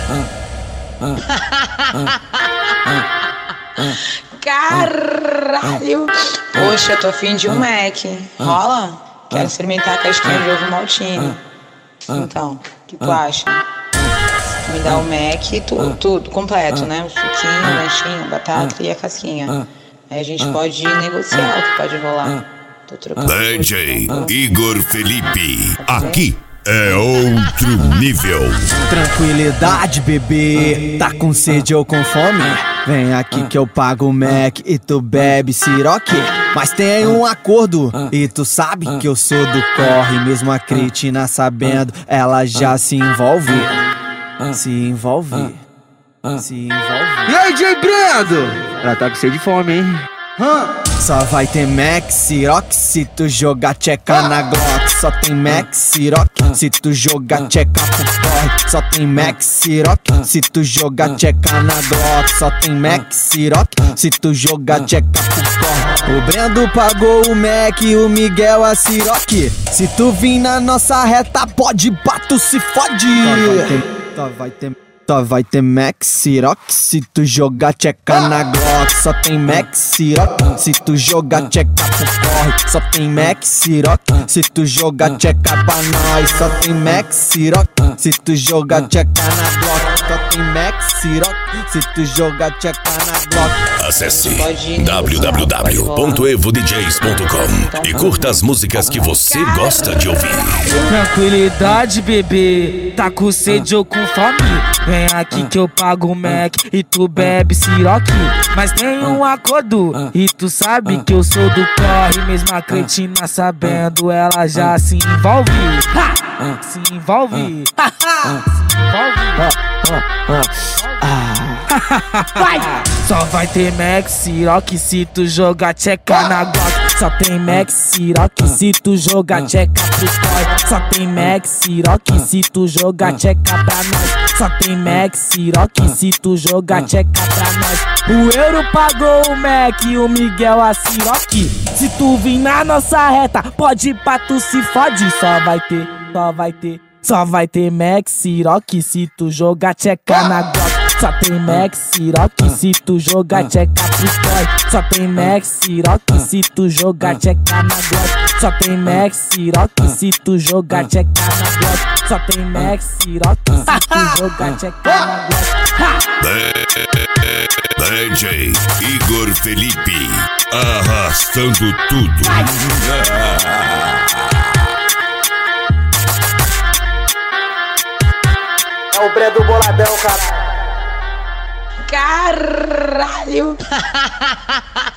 Caralho! Poxa, tô afim de um Mac. Rola? Quero experimentar a casquinha de ovo maltine. Então, o que tu acha? Me dá o Mac, tudo completo, né? O suquinho, o lanchinho, a batata e a casquinha. Aí a gente pode negociar o que pode rolar. Tô trocando. DJ Igor Felipe, aqui é outro nível. Tranquilidade, bebê. Tá com sede ou com fome? Vem aqui que eu pago o Mac e tu bebe siroque. Mas tem um acordo e tu sabe que eu sou do corre. Mesmo a cretina sabendo, ela já se envolve. Se envolve. Se envolve. E aí, DJ Brendo? Ela tá com sede de fome, hein? Só vai ter Mac Siroc se tu jogar tcheca na Glock. Só tem Mac Siroc se tu jogar tcheca pro corre. Só tem Mac Siroc se tu jogar tcheca na Glock. Só tem Mac Siroc se tu jogar tcheca pro corre. O Brendo pagou o Mac e o Miguel a Siroc. Se tu vir na nossa reta, pode bato se fode. Só vai ter Mac Siroc se tu jogar tcheca na Glock. Só tem Mac Siroc se tu jogar tcheca pro corre. Só tem Mac Siroc se tu jogar tcheca pra nós. Só tem Mac Siroc se tu jogar tcheca na Glock. Só tem Mac Siroc se tu jogar tcheca na Glock. Acesse www.evodjs.com e curta as músicas que você gosta de ouvir. Tranquilidade, bebê. Tá com sede ou com fome? Vem aqui que eu pago o Mac e tu bebe siroque. Mas tem um acordo e tu sabe que eu sou do corre. Mesmo a cretina sabendo, ela já se envolve. Se envolve. Vai! Só vai ter Mac Siroc se tu jogar tcheca na Glock. Só tem Mac Siroc se tu jogar tcheca pro corre. Só tem Mac Siroc se tu jogar tcheca pra nós. Só tem Mac Siroc se tu jogar tcheca pra nós. O Euro pagou o Mac e o Miguel a Siroc. Se tu vir na nossa reta, pode ir pra tu se fode. Só vai ter Mac Siroc se tu jogar tcheca na Glock. Só tem Mac Siroc se tu jogar tcheca pro corre. Só tem Mac Siroc se tu jogar tcheca na Glock. Só tem Mac Siroc se tu jogar tcheca na Glock. Só tem Mac Siroc se tu jogar tcheca na Glock. DJ Igor Felipe, arrastando tudo. É o Brendo boladão, cara. Caralho!